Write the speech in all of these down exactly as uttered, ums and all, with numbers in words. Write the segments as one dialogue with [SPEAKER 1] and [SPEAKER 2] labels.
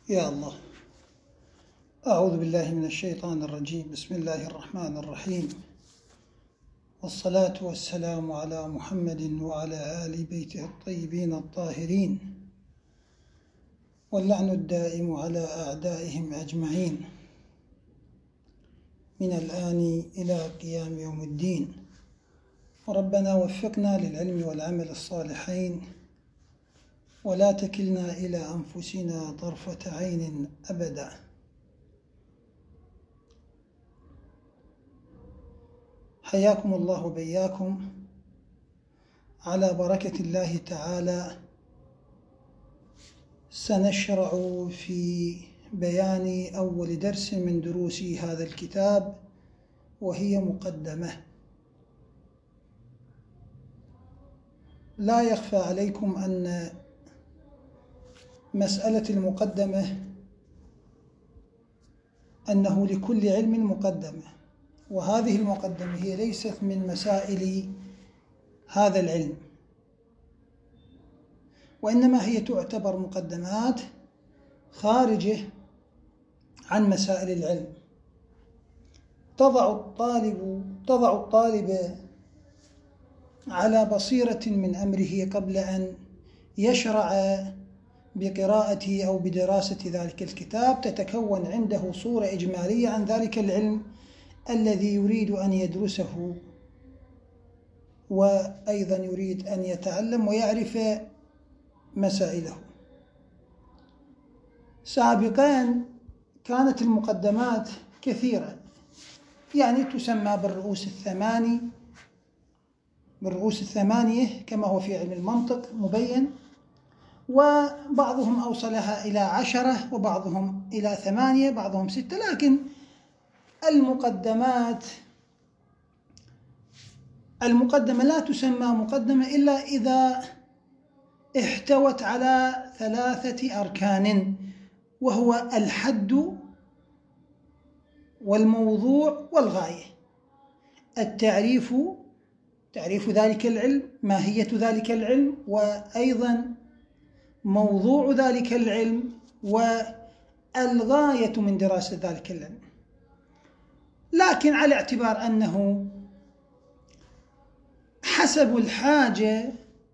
[SPEAKER 1] يا الله. أعوذ بالله من الشيطان الرجيم. بسم الله الرحمن الرحيم، والصلاة والسلام على محمد وعلى آل بيته الطيبين الطاهرين، واللعن الدائم على أعدائهم أجمعين من الآن إلى قيام يوم الدين. ربنا وفقنا للعلم والعمل الصالحين، ولا تكلنا إلى أنفسنا طرفة عين أبدا. حياكم الله وبياكم على بركة الله تعالى. سنشرع في بيان أول درس من دروس هذا الكتاب، وهي مقدمة. لا يخفى عليكم أن مسألة المقدمة أنه لكل علم مقدمة، وهذه المقدمة هي ليست من مسائل هذا العلم، وإنما هي تعتبر مقدمات خارجة عن مسائل العلم. تضع الطالب تضع الطالب على بصيرة من أمره قبل أن يشرع بقراءة أو بدراسة ذلك الكتاب. تتكون عنده صورة إجمالية عن ذلك العلم الذي يريد أن يدرسه، وأيضا يريد أن يتعلم ويعرف مسائله. سابقا كانت المقدمات كثيرة، يعني تسمى بالرؤوس الثماني بالرؤوس الثمانية كما هو في علم المنطق مبين، وبعضهم أوصلها إلى عشرة، وبعضهم إلى ثمانية، بعضهم ستة. لكن المقدمات المقدمة لا تسمى مقدمة إلا إذا احتوت على ثلاثة أركان، وهو الحد والموضوع والغاية. التعريف، تعريف ذلك العلم، ماهية ذلك العلم، وأيضا موضوع ذلك العلم، والغاية من دراسة ذلك العلم. لكن على اعتبار أنه حسب الحاجة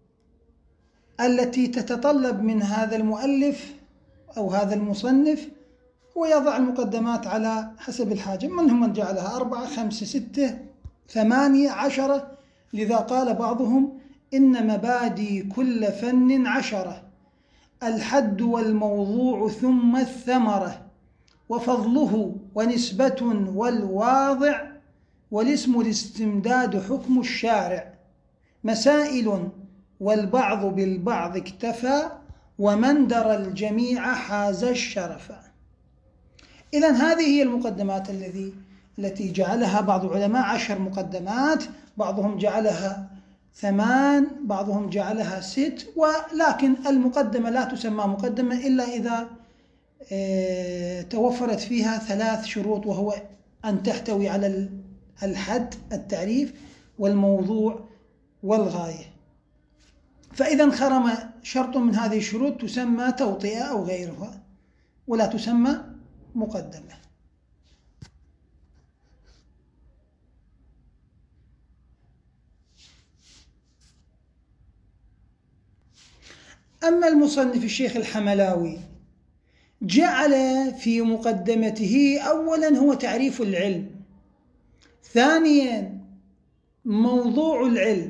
[SPEAKER 1] التي تتطلب من هذا المؤلف أو هذا المصنف، هو يضع المقدمات على حسب الحاجة. منهم من جعلها أربعة، خمسة، ستة، ثمانية، عشرة. لذا قال بعضهم: إن مبادئ كل فن عشرة، الحد والموضوع ثم الثمرة، وفضله ونسبة والواضع، والاسم الاستمداد حكم الشارع، مسائل والبعض بالبعض اكتفى، ومن درى الجميع حاز الشرف. إذن هذه هي المقدمات الذي التي جعلها بعض العلماء عشر مقدمات، بعضهم جعلها ثمان، بعضهم جعلها ست. ولكن المقدمة لا تسمى مقدمة إلا إذا اه توفرت فيها ثلاث شروط، وهو أن تحتوي على الحد، التعريف، والموضوع والغاية. فإذا انخرم شرط من هذه الشروط تسمى توطئة أو غيرها، ولا تسمى مقدمة. أما المصنف الشيخ الحملاوي جعل في مقدمته أولا هو تعريف العلم، ثانيا موضوع العلم،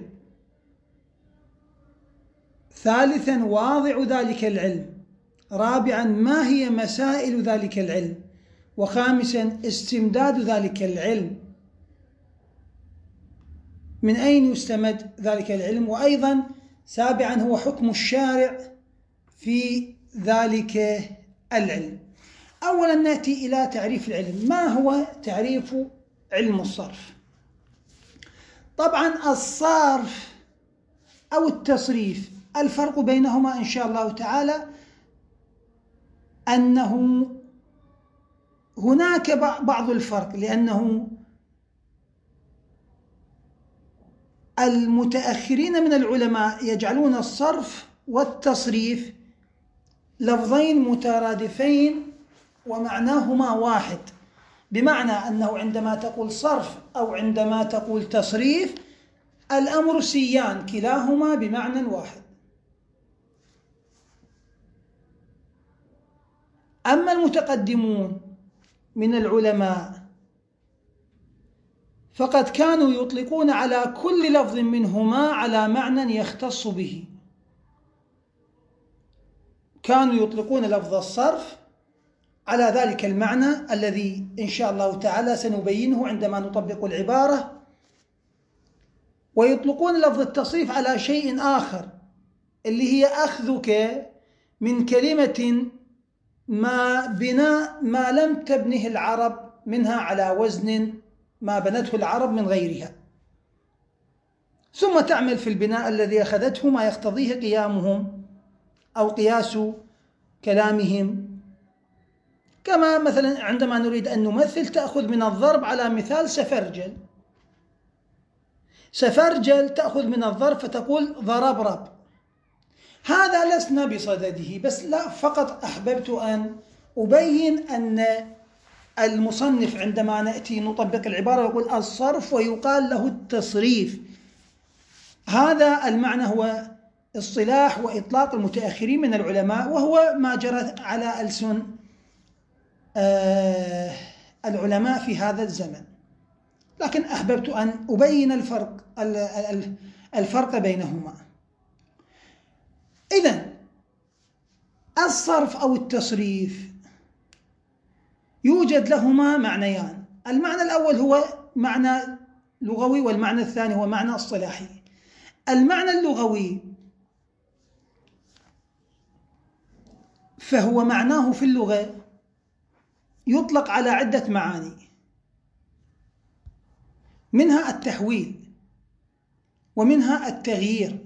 [SPEAKER 1] ثالثا واضع ذلك العلم، رابعا ما هي مسائل ذلك العلم، وخامسا استمداد ذلك العلم، من أين يستمد ذلك العلم، وأيضا سابعا هو حكم الشارع في ذلك العلم. أولا نأتي إلى تعريف العلم. ما هو تعريف علم الصرف؟ طبعا الصرف أو التصريف، الفرق بينهما إن شاء الله تعالى أنه هناك بعض الفرق، لأنه المتأخرين من العلماء يجعلون الصرف والتصريف لفظين مترادفين ومعناهما واحد، بمعنى أنه عندما تقول صرف أو عندما تقول تصريف الأمر سيان، كلاهما بمعنى واحد. أما المتقدمون من العلماء فقد كانوا يطلقون على كل لفظ منهما على معنى يختص به. كانوا يطلقون لفظ الصرف على ذلك المعنى الذي إن شاء الله تعالى سنبينه عندما نطبق العبارة، ويطلقون لفظ التصريف على شيء آخر اللي هي أخذك من كلمة ما بناء ما لم تبنه العرب منها على وزن ما بنته العرب من غيرها، ثم تعمل في البناء الذي أخذته ما يقتضيه قيامهم أو قياس كلامهم. كما مثلا عندما نريد أن نمثل تأخذ من الضرب على مثال سفرجل، سفرجل تأخذ من الضرب فتقول ضربرب. هذا لسنا بصدده، بس لا، فقط أحببت أن أبين أن المصنف عندما نأتي نطبق العبارة يقول الصرف ويقال له التصريف. هذا المعنى هو اصطلاح وإطلاق المتأخرين من العلماء، وهو ما جرت على ألسن آه العلماء في هذا الزمن، لكن أحببت أن أبين الفرق الفرق بينهما. إذن الصرف أو التصريف يوجد لهما معنيان، المعنى الأول هو معنى لغوي والمعنى الثاني هو معنى اصطلاحي. المعنى اللغوي فهو معناه في اللغة يطلق على عدة معاني، منها التحويل ومنها التغيير،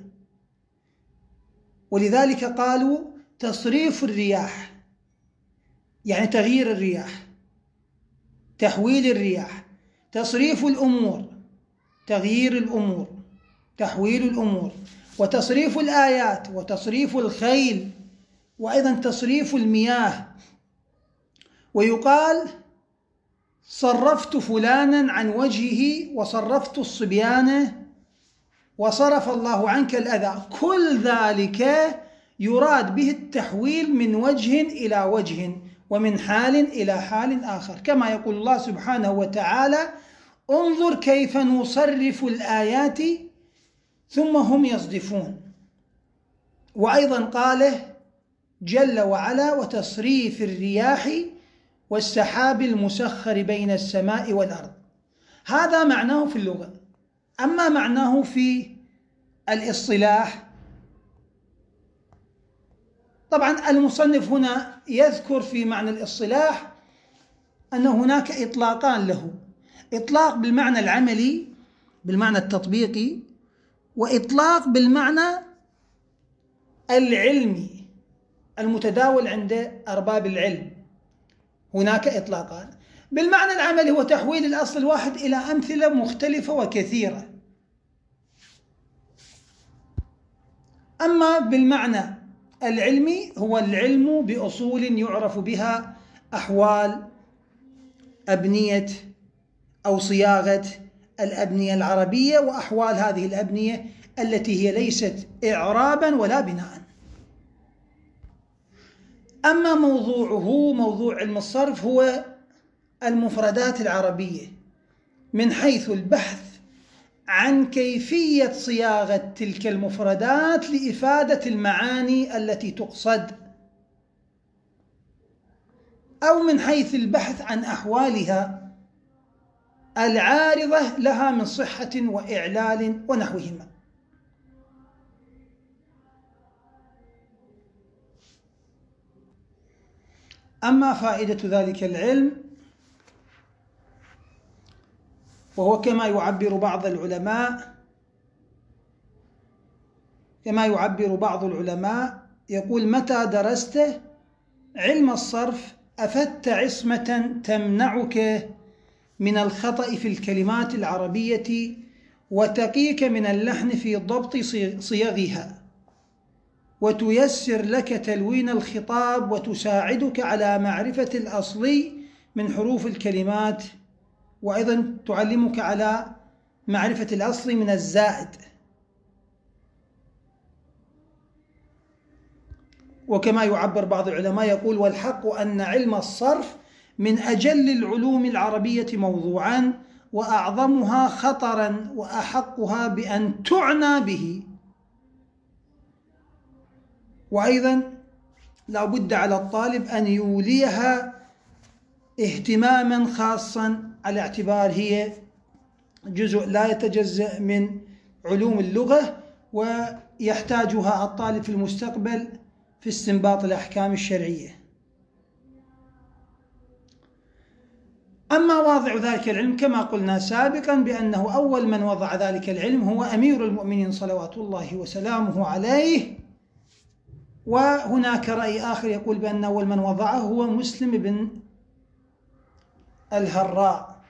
[SPEAKER 1] ولذلك قالوا تصريف الرياح يعني تغيير الرياح، تحويل الرياح، تصريف الأمور تغيير الأمور، تحويل الأمور، وتصريف الآيات وتصريف الخيل، وأيضا تصريف المياه. ويقال صرفت فلانا عن وجهه وصرفت الصبيان وصرف الله عنك الأذى. كل ذلك يراد به التحويل من وجه إلى وجه ومن حال إلى حال آخر، كما يقول الله سبحانه وتعالى انظر كيف نصرف الآيات ثم هم يصدفون. وأيضا قاله جل وعلا وتصريف الرياح والسحاب المسخر بين السماء والأرض. هذا معناه في اللغة. أما معناه في الاصطلاح، طبعا المصنف هنا يذكر في معنى الاصطلاح أن هناك إطلاقان له، إطلاق بالمعنى العملي بالمعنى التطبيقي، وإطلاق بالمعنى العلمي المتداول عند أرباب العلم. هناك إطلاقان. بالمعنى العملي هو تحويل الأصل الواحد إلى أمثلة مختلفة وكثيرة. أما بالمعنى العلمي هو العلم بأصول يعرف بها أحوال أبنية أو صياغة الأبنية العربية وأحوال هذه الأبنية التي هي ليست إعرابا ولا بناء. أما موضوعه موضوع علم الصرف هو المفردات العربية من حيث البحث عن كيفية صياغة تلك المفردات لإفادة المعاني التي تقصد، أو من حيث البحث عن أحوالها العارضة لها من صحة وإعلال ونحوهما. أما فائدة ذلك العلم وهو كما يعبر بعض العلماء كما يعبر بعض العلماء يقول متى درست علم الصرف أفدت عصمة تمنعك من الخطأ في الكلمات العربية وتقيك من اللحن في ضبط صيغها. وتيسر لك تلوين الخطاب وتساعدك على معرفة الأصلي من حروف الكلمات، وأيضا تعلمك على معرفة الأصلي من الزائد. وكما يعبر بعض العلماء يقول: والحق أن علم الصرف من أجل العلوم العربية موضوعا، وأعظمها خطرا، وأحقها بأن تعنى به. وأيضا لا بد على الطالب أن يوليها اهتماما خاصا، على اعتبار هي جزء لا يتجزأ من علوم اللغة، ويحتاجها الطالب في المستقبل في استنباط الأحكام الشرعية. أما واضع ذلك العلم كما قلنا سابقا بأنه أول من وضع ذلك العلم هو أمير المؤمنين صلوات الله وسلامه عليه. وهناك رأي آخر يقول بأن أول من وضعه هو مسلم بن الهراء.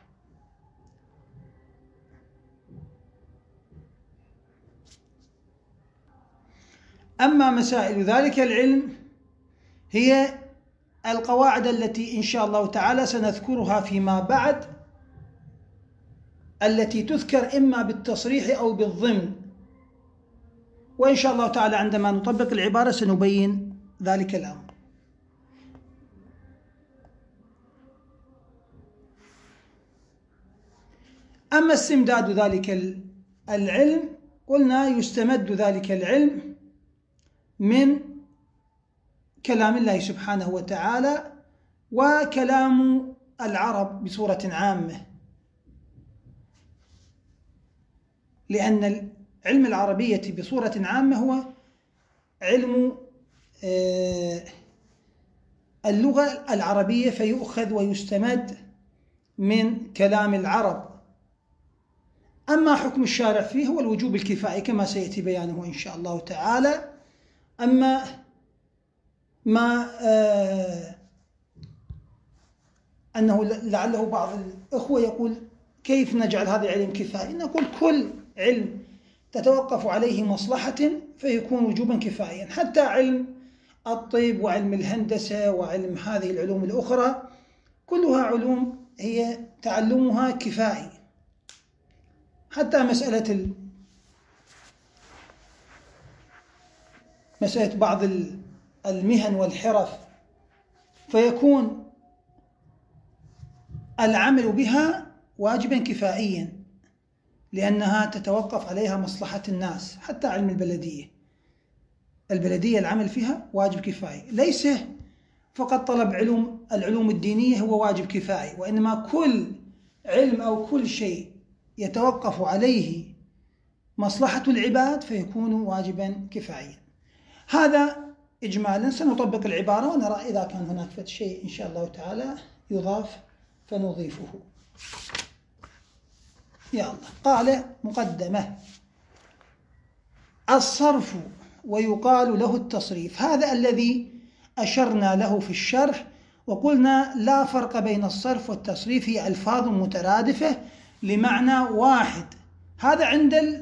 [SPEAKER 1] أما مسائل ذلك العلم هي القواعد التي إن شاء الله تعالى سنذكرها فيما بعد، التي تذكر إما بالتصريح أو بالضمن، وإن شاء الله تعالى عندما نطبق العبارة سنبين ذلك الأمر. أما استمداد ذلك العلم قلنا يستمد ذلك العلم من كلام الله سبحانه وتعالى وكلام العرب بصورة عامة، لأن علم العربية بصورة عامة هو علم اللغة العربية، فيؤخذ ويستمد من كلام العرب. أما حكم الشارع فيه هو الوجوب الكفائي كما سيأتي بيانه إن شاء الله تعالى. أما ما آه أنه لعله بعض الأخوة يقول كيف نجعل هذا العلم كفائي؟ نقول كل علم تتوقف عليه مصلحة فيكون وجوبا كفائيا، حتى علم الطب وعلم الهندسة وعلم هذه العلوم الأخرى كلها علوم هي تعلمها كفائي. حتى مسألة ال... مسألة بعض المهن والحرف فيكون العمل بها واجبا كفائيا لأنها تتوقف عليها مصلحة الناس. حتى علم البلدية البلدية العمل فيها واجب كفائي، ليس فقط طلب علوم العلوم الدينية هو واجب كفائي، وإنما كل علم أو كل شيء يتوقف عليه مصلحة العباد فيكون واجبا كفائيا. هذا إجمالا. سنطبق العبارة ونرى إذا كان هناك شيء إن شاء الله تعالى يضاف فنضيفه. يا الله. قال مقدمة: الصرف ويقال له التصريف، هذا الذي أشرنا له في الشرح وقلنا لا فرق بين الصرف والتصريف، هي ألفاظ مترادفة لمعنى واحد. هذا عند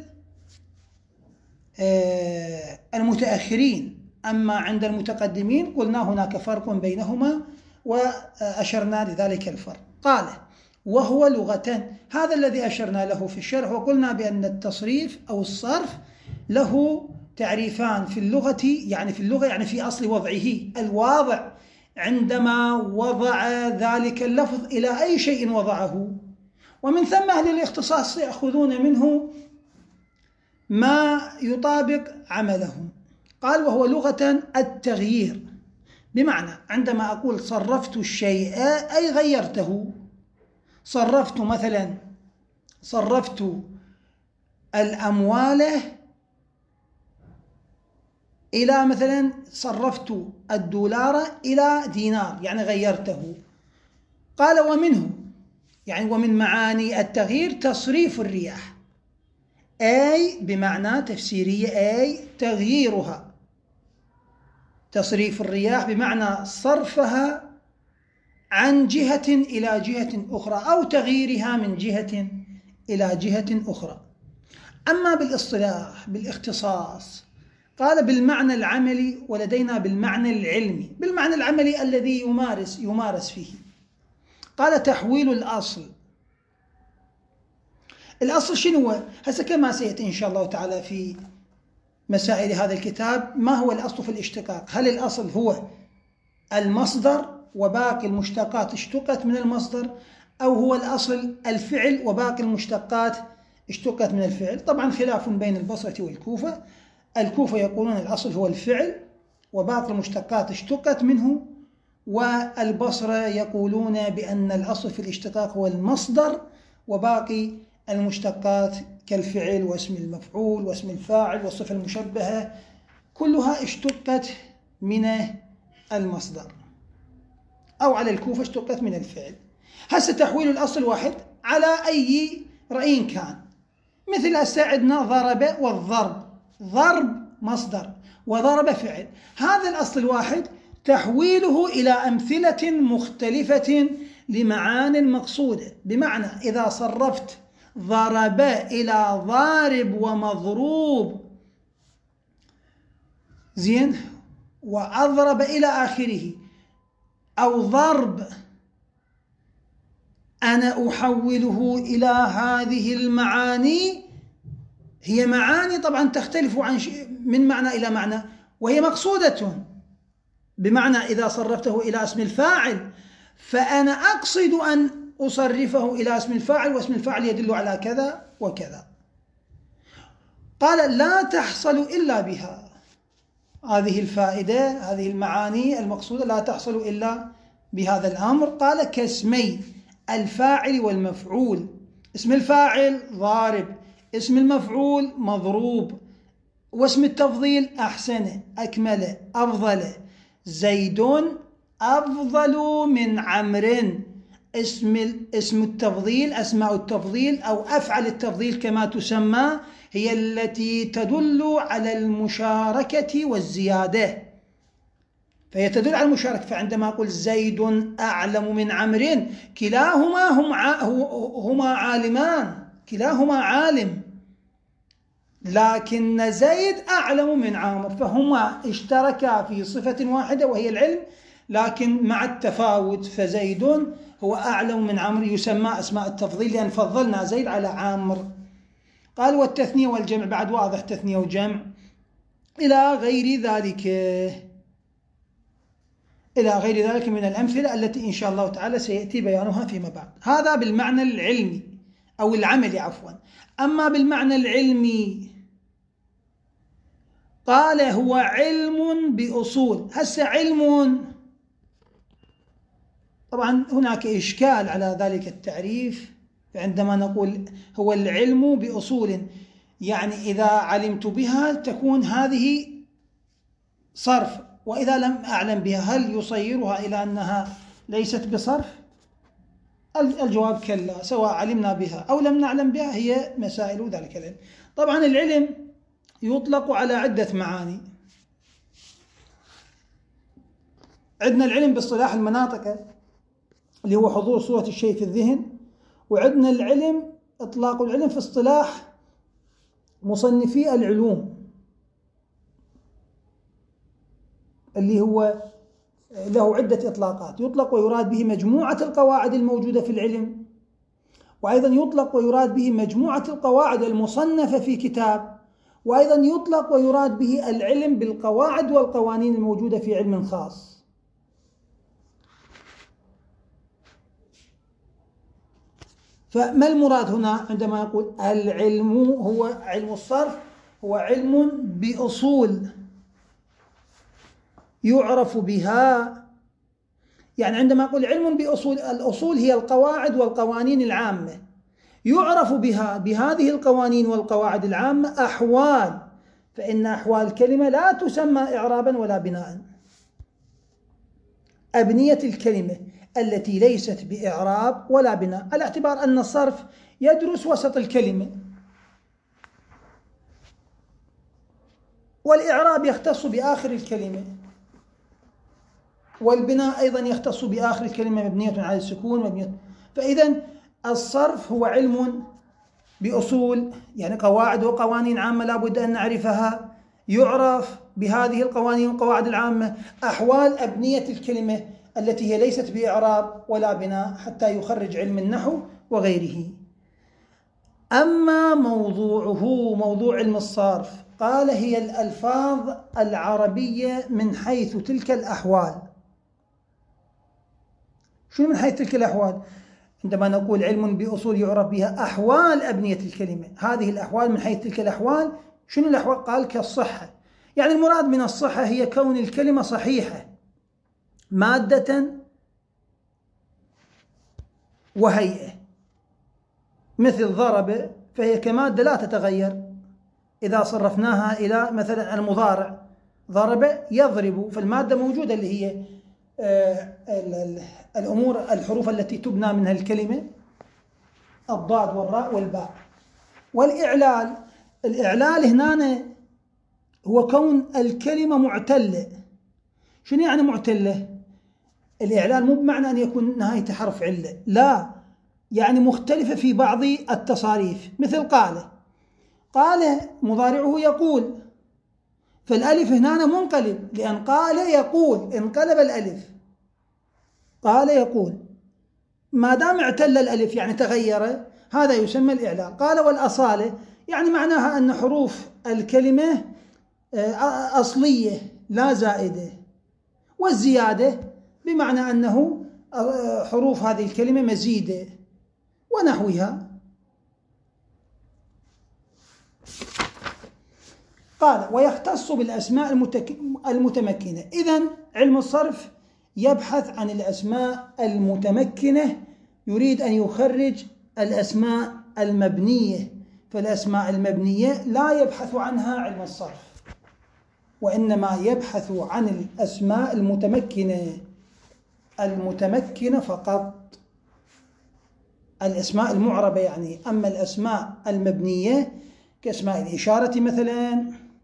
[SPEAKER 1] المتأخرين، أما عند المتقدمين قلنا هناك فرق بينهما وأشرنا لذلك الفرق. قال: وهو لغة، هذا الذي أشرنا له في الشرح، وقلنا بأن التصريف أو الصرف له تعريفان في اللغة، يعني في اللغة يعني في أصل وضعه، الواضع عندما وضع ذلك اللفظ إلى أي شيء وضعه، ومن ثم أهل الاختصاص يأخذون منه ما يطابق عملهم. قال: وهو لغة التغيير، بمعنى عندما أقول صرفت الشيء أي غيرته. صرفت مثلا صرفت الأموال إلى مثلا صرفت الدولار إلى دينار، يعني غيرته. قال: ومنه يعني ومن معاني التغيير تصريف الرياح، أي بمعنى تفسيرية أي تغييرها. تصريف الرياح بمعنى صرفها عن جهة إلى جهة أخرى أو تغييرها من جهة إلى جهة أخرى. أما بالاصطلاح بالاختصاص قال بالمعنى العملي، ولدينا بالمعنى العلمي. بالمعنى العملي الذي يمارس يمارس فيه. قال تحويل الأصل. الأصل شنو هو؟ هسه كما سيأتي إن شاء الله تعالى في مسائل هذا الكتاب، ما هو الأصل في الاشتقاق؟ هل الأصل هو المصدر وباقي المشتقات اشتقت من المصدر، أو هو الأصل الفعل وباقي المشتقات اشتقت من الفعل؟ طبعا خلاف بين البصرة والكوفة. الكوفة يقولون الأصل هو الفعل وباقي المشتقات اشتقت منه، والبصرة يقولون بأن الأصل في الاشتقاق هو المصدر وباقي المشتقات كالفعل واسم المفعول واسم الفاعل والصفة المشبهة كلها اشتقت من المصدر، أو على الكوفة اشتقت من الفعل. هسه تحويل الأصل واحد على أي رأي كان، مثل هسه عندنا ضرب والضرب، ضرب مصدر وضرب فعل. هذا الأصل الواحد تحويله إلى أمثلة مختلفة لمعاني مقصودة، بمعنى إذا صرفت ضرب إلى ضارب ومضروب زين، وأضرب إلى آخره، أو ضرب، أنا أحوله إلى هذه المعاني. هي معاني طبعا تختلف عن من معنى إلى معنى، وهي مقصودة. بمعنى إذا صرفته إلى اسم الفاعل فأنا أقصد أن أصرفه إلى اسم الفاعل، واسم الفاعل يدل على كذا وكذا. قال لا تحصل إلا بها. هذه الفائدة، هذه المعاني المقصودة لا تحصل إلا بهذا الأمر. قال كاسمي الفاعل والمفعول. اسم الفاعل ضارب، اسم المفعول مضروب، واسم التفضيل أحسن، أكمل، أفضل. زيد أفضل من عمرو. اسم اسم التفضيل، أسماء التفضيل أو أفعل التفضيل كما تسمى، هي التي تدل على المشاركة والزيادة، فهي تدل على المشاركة. فعندما أقول زيد أعلم من عمرو، كلاهما هم هما عالمان، كلاهما عالم، لكن زيد أعلم من عامر، فهما اشتركا في صفة واحدة وهي العلم، لكن مع التفاوت. فزيد هو أعلم من عمرو، يسمى أسماء التفضيل لأن فضلنا زيد على عامر. قال والتثنية والجمع، بعد واضح تثنية وجمع، إلى غير ذلك، إلى غير ذلك من الأمثلة التي إن شاء الله تعالى سيأتي بيانها فيما بعد. هذا بالمعنى العلمي أو العملي عفوا. أما بالمعنى العلمي قال هو علم بأصول. هسه علم، طبعا هناك إشكال على ذلك التعريف. عندما نقول هو العلم بأصول، يعني إذا علمت بها تكون هذه صرف، وإذا لم أعلم بها هل يصيرها إلى أنها ليست بصرف؟ الجواب كلا، سواء علمنا بها أو لم نعلم بها هي مسائل ذلك العلم. طبعا العلم يطلق على عدة معاني. عندنا العلم باصطلاح المناطق اللي هو حضور صورة الشيء في الذهن، وعندنا العلم إطلاق العلم في اصطلاح مصنفي العلوم اللي هو له عدة إطلاقات. يطلق ويراد به مجموعة القواعد الموجودة في العلم، وأيضا يطلق ويراد به مجموعة القواعد المصنفة في كتاب، وأيضا يطلق ويراد به العلم بالقواعد والقوانين الموجودة في علم خاص. فما المراد هنا عندما يقول العلم هو علم الصرف؟ هو علم بأصول يعرف بها. يعني عندما أقول علم بأصول، الأصول هي القواعد والقوانين العامة، يعرف بها بهذه القوانين والقواعد العامة أحوال، فإن أحوال الكلمة لا تسمى إعرابا ولا بناء. أبنية الكلمة التي ليست بإعراب ولا بناء، على اعتبار أن الصرف يدرس وسط الكلمة، والإعراب يختص بآخر الكلمة، والبناء أيضا يختص بآخر الكلمة مبنية على السكون مبنية. فإذا الصرف هو علم بأصول، يعني قواعد وقوانين عامة لا بد أن نعرفها. يعرف بهذه القوانين والقواعد العامة أحوال أبنية الكلمة التي هي ليست بإعراب ولا بناء حتى يخرج علم النحو وغيره. أما موضوعه موضوع علم الصرف قال هي الألفاظ العربية من حيث تلك الأحوال. شنو من حيث تلك الأحوال؟ عندما نقول علم بأصول يعرف بها أحوال أبنية الكلمة، هذه الأحوال من حيث تلك الأحوال. شنو الأحوال؟ قال كالصحة، يعني المراد من الصحة هي كون الكلمة صحيحة مادة وهيئة، مثل ضرب فهي كمادة لا تتغير، إذا صرفناها إلى مثلا المضارع ضرب يضرب، فالمادة موجودة اللي هي الأمور الحروف التي تبنى منها الكلمة، الضاد والراء والباء. والإعلال، الإعلال هنا هو كون الكلمة معتلة. شنو يعني معتلة؟ الإعلال مو بمعنى أن يكون نهاية حرف علة، لا، يعني مختلفة في بعض التصاريف، مثل قال، قال مضارعه يقول، فالألف هنا منقلب، لأن قال يقول انقلب الألف، قال يقول، ما دام اعتل الألف يعني تغير، هذا يسمى الإعلال. قال والأصالة يعني معناها أن حروف الكلمة أصلية لا زائدة، والزيادة بمعنى أنه حروف هذه الكلمة مزيدة ونحوها. قال ويختص بالأسماء المتمكنة. إذن علم الصرف يبحث عن الأسماء المتمكنة، يريد أن يخرج الأسماء المبنية، فالأسماء المبنية لا يبحث عنها علم الصرف، وإنما يبحث عن الأسماء المتمكنة المتمكنة فقط، الأسماء المعربة يعني. أما الأسماء المبنية كأسماء الإشارة مثلا،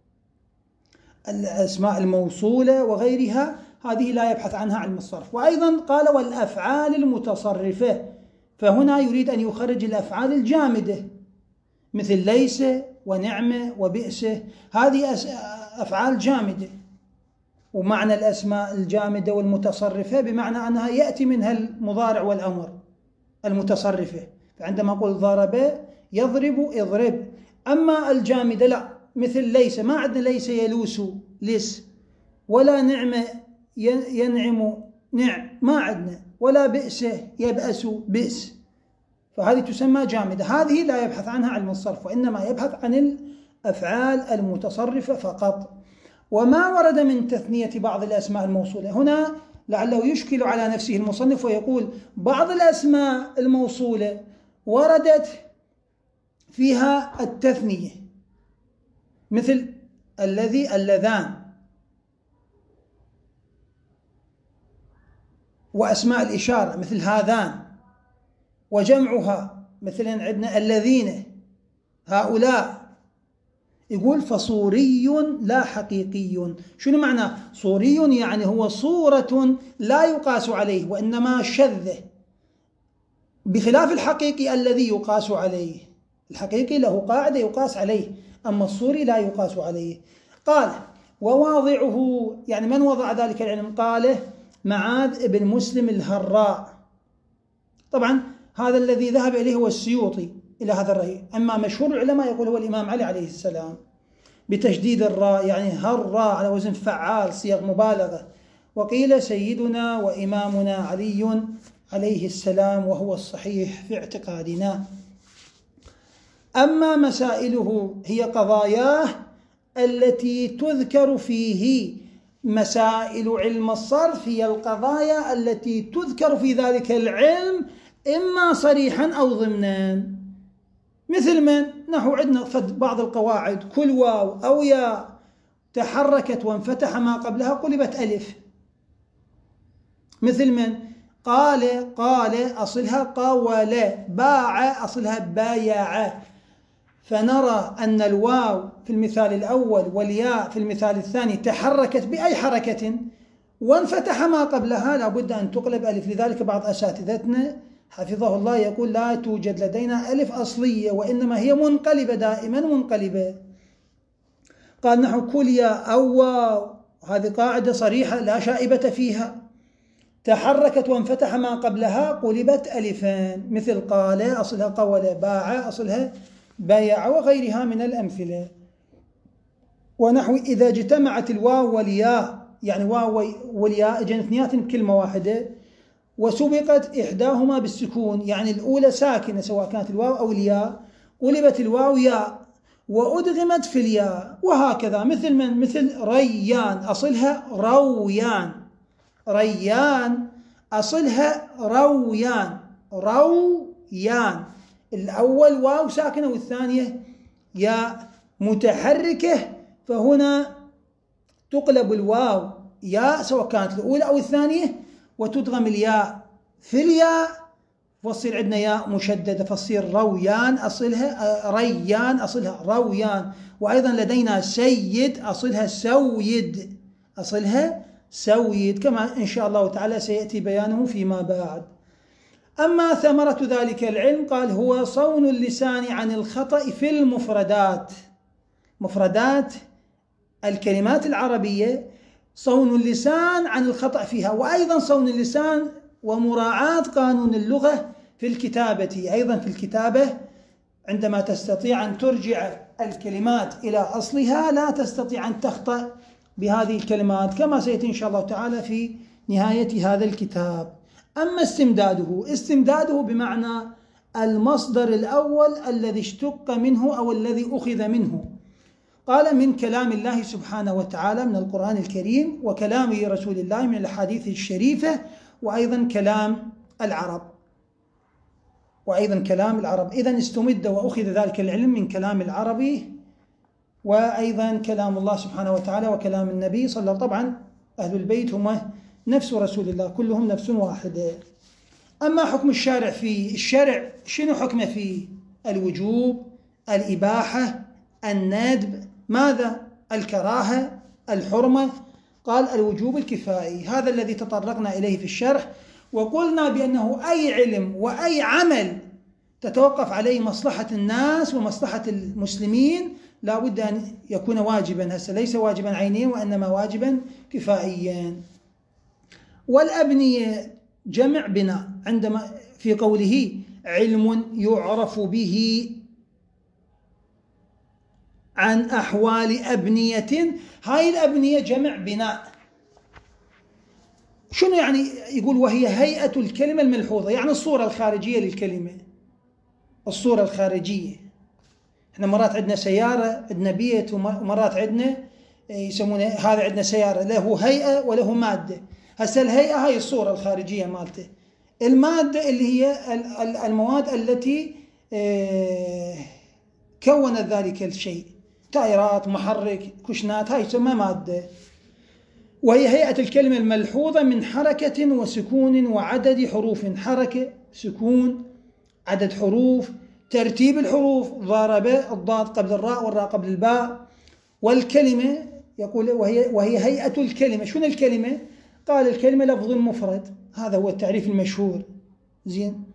[SPEAKER 1] الأسماء الموصولة وغيرها، هذه لا يبحث عنها علم الصرف. وأيضا قال والأفعال المتصرفة، فهنا يريد أن يخرج الأفعال الجامدة مثل ليس ونعمة وبئس، هذه أفعال جامدة. ومعنى الأسماء الجامدة والمتصرفة بمعنى أنها يأتي منها المضارع والأمر المتصرفة، فعندما أقول ضرب يضرب اضرب. أما الجامدة لا، مثل ليس، ما عندنا ليس يلوس لس، ولا نعمة ينعم نعم ما عندنا، ولا بئس يبأس بئس، فهذه تسمى جامدة. هذه لا يبحث عنها علم الصرف، وإنما يبحث عن الأفعال المتصرفة فقط. وما ورد من تثنية بعض الأسماء الموصولة، هنا لعله يشكل على نفسه المصنف ويقول بعض الأسماء الموصولة وردت فيها التثنية، مثل الذي اللذان، وأسماء الإشارة مثل هذان، وجمعها مثلا عندنا الذين هؤلاء. يقول فصوري لا حقيقي. شنو معنى صوري؟ يعني هو صورة لا يقاس عليه وإنما شذة، بخلاف الحقيقي الذي يقاس عليه. الحقيقي له قاعدة يقاس عليه، أما الصوري لا يقاس عليه. قال وواضعه، يعني من وضع ذلك العلم؟ قاله معاذ بن مسلم الهراء. طبعا هذا الذي ذهب إليه هو السيوطي إلى هذا الرأي، أما مشهور العلماء يقول هو الإمام علي عليه السلام بتشديد الراء، يعني هراء على وزن فعال، صيغ مبالغة. وقيل سيدنا وإمامنا علي عليه السلام، وهو الصحيح في اعتقادنا. أما مسائله هي قضاياه التي تذكر فيه. مسائل علم الصرف هي القضايا التي تذكر في ذلك العلم إما صريحا أو ضمنا، مثل من نحو عندنا بعض القواعد كل واو أو يا تحركت وانفتح ما قبلها قلبت ألف، مثل من قال قال أصلها قاول، باع أصلها بايع. فنرى أن الواو في المثال الأول والياء في المثال الثاني تحركت بأي حركة وانفتح ما قبلها لابد أن تقلب ألف. لذلك بعض أساتذتنا حفظه الله يقول لا توجد لدينا ألف أصلية، وإنما هي منقلبة، دائما منقلبة. قال نحو كل ياء أو واو، هذه قاعدة صريحة لا شائبة فيها، تحركت وانفتح ما قبلها قلبت ألفان، مثل قال أصلها قول، باع أصلها بيع، وغيرها من الأمثلة. ونحو إذا اجتمعت الواو والياء، يعني واو والياء جنثنيات بكلمة واحدة، وسبقت إحداهما بالسكون، يعني الأولى ساكنة سواء كانت الواو أو الياء، قلبت الواو ياء وأدغمت في الياء، وهكذا. مثل من؟ مثل ريان أصلها رويان، ريان أصلها رويان، رويان، الأول واو ساكنة والثانية ياء متحركة، فهنا تقلب الواو ياء سواء كانت الأولى أو الثانية، وتدغم الياء في الياء، فتصير عندنا ياء مشددة، فتصير رويان أصلها ريان أصلها رويان. وأيضا لدينا سيد أصلها سويد، أصلها سويد، كما إن شاء الله تعالى سيأتي بيانه فيما بعد. أما ثمرة ذلك العلم قال هو صون اللسان عن الخطأ في المفردات، مفردات الكلمات العربية، صون اللسان عن الخطأ فيها، وأيضا صون اللسان ومراعاة قانون اللغة في الكتابة. أيضا في الكتابة عندما تستطيع أن ترجع الكلمات إلى أصلها لا تستطيع أن تخطأ بهذه الكلمات، كما سيأتي إن شاء الله تعالى في نهاية هذا الكتاب. أما استمداده، استمداده بمعنى المصدر الأول الذي اشتق منه أو الذي أخذ منه. قال من كلام الله سبحانه وتعالى من القرآن الكريم، وكلام رسول الله من الأحاديث الشريفة، وأيضا كلام العرب، وأيضا كلام العرب. إذن استمد وأخذ ذلك العلم من كلام العربي، وأيضا كلام الله سبحانه وتعالى وكلام النبي صلى الله عليه وسلم. طبعا أهل البيت هم نفس رسول الله، كلهم نفس واحدة. أما حكم الشارع فيه، الشرع شنو حكمه فيه؟ الوجوب، الإباحة، الندب، ماذا؟ الكراهة، الحرمة. قال الوجوب الكفائي، هذا الذي تطرقنا إليه في الشرح، وقلنا بأنه أي علم وأي عمل تتوقف عليه مصلحة الناس ومصلحة المسلمين لا بد أن يكون واجبا، هسه ليس واجبا عينيا وإنما واجبا كفائيا. والأبنية جمع بناء، عندما في قوله علم يعرف به عن أحوال أبنية، هاي الأبنية جمع بناء. شنو يعني؟ يقول وهي هيئة الكلمة الملحوظة، يعني الصورة الخارجية للكلمة، الصورة الخارجية. احنا مرات عندنا سيارة، عندنا بيت، ومرات عندنا يسمونه هذا عندنا سيارة له هيئة وله مادة. هسه الهيئة هاي الصورة الخارجية مالته، المادة اللي هي المواد التي كونت ذلك الشيء، تائرات، محرك، كشنات، هاي تسمى مادة. وهي هيئة الكلمة الملحوظة من حركة وسكون وعدد حروف، حركة، سكون، عدد حروف، ترتيب الحروف، ضرب الضاد قبل الراء والراء قبل الباء. والكلمة يقول وهي, وهي هيئة الكلمة. شنو الكلمة؟ قال الكلمة لفظ مفرد، هذا هو التعريف المشهور. زين،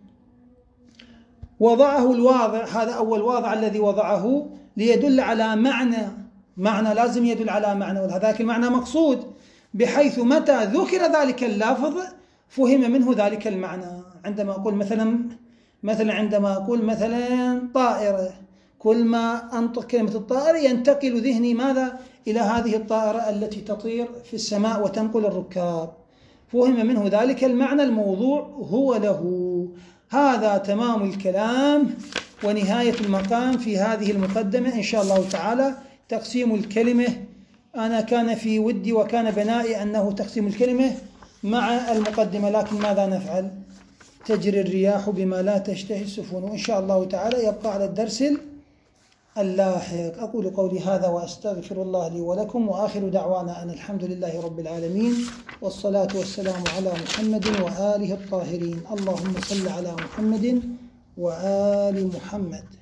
[SPEAKER 1] وضعه الواضع، هذا أول واضع الذي وضعه ليدل على معنى، معنى لازم يدل على معنى، وهذاك المعنى مقصود، بحيث متى ذكر ذلك اللفظ فهم منه ذلك المعنى. عندما أقول مثلا مثلا عندما أقول مثلا طائرة، كل ما أنطق كلمة الطائرة ينتقل ذهني ماذا؟ إلى هذه الطائرة التي تطير في السماء وتنقل الركاب، فهم منه ذلك المعنى، الموضوع هو له. هذا تمام الكلام ونهاية المقام في هذه المقدمة إن شاء الله تعالى. تقسيم الكلمة، أنا كان في ودي وكان بنائي أنه تقسيم الكلمة مع المقدمة، لكن ماذا نفعل؟ تجري الرياح بما لا تشتهي السفن، وإن شاء الله تعالى يبقى على الدرس اللاحق. أقول قولي هذا وأستغفر الله لي ولكم، وآخر دعوانا أن الحمد لله رب العالمين، والصلاة والسلام على محمد وآله الطاهرين. اللهم صل على محمد وآل محمد.